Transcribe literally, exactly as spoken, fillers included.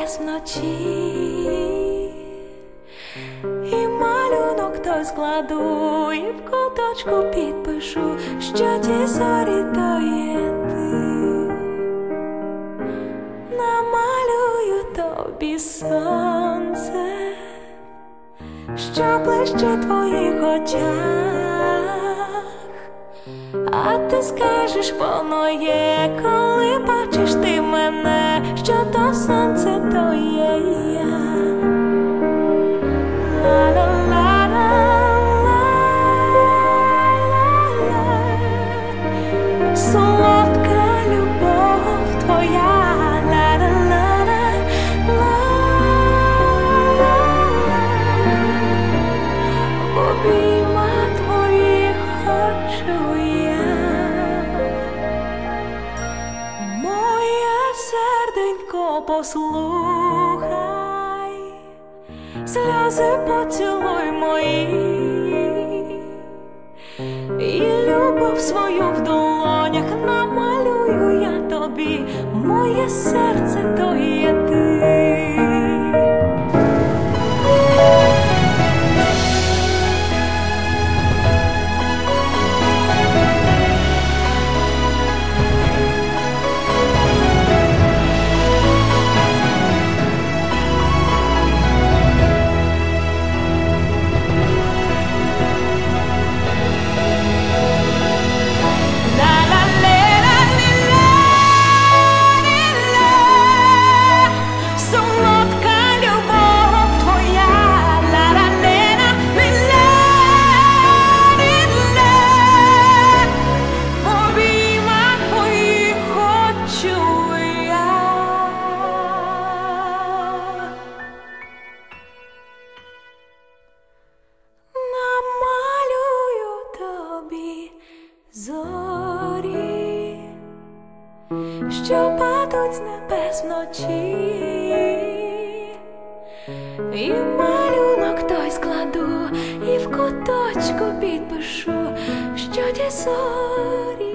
небес вночі, і малюнок той складу, і в куточку підпишу, що ті зорі то є ти. Намалюю тобі сонце, що блищить в твоїх очах, а ти скажеш, воно є, коли бачиш ти мене, що то сонце то є я. Солодка любов твоя, в обіймах твоїх хочу я. Моє серденько, послухай, сльози поцілуй мої, і любов свою в долонях намалюю я тобі, моє серце то є ти. Зорі, що падуть з небес вночі, і малюнок той складу, і в куточку підпишу, що ті зорі